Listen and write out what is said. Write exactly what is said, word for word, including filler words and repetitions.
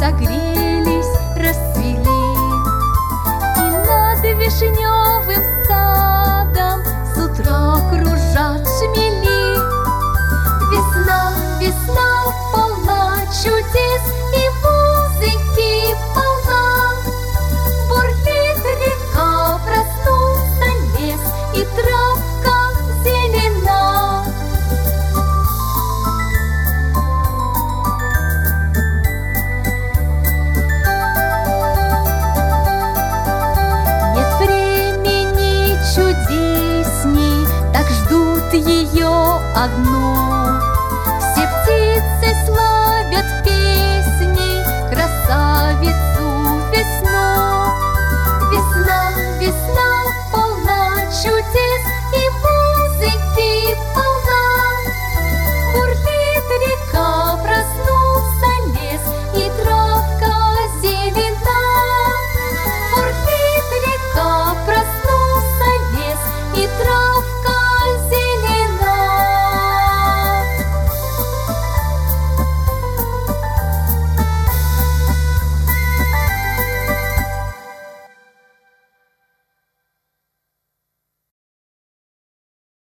согрелись, расцвели. И над вишневым садом с утра кружат шмели. Весна, весна полна чудес, и музыки полна. Бурлит река, проснулся лес, и травка зелена. Нет времени чудесней, так ждут ее одну.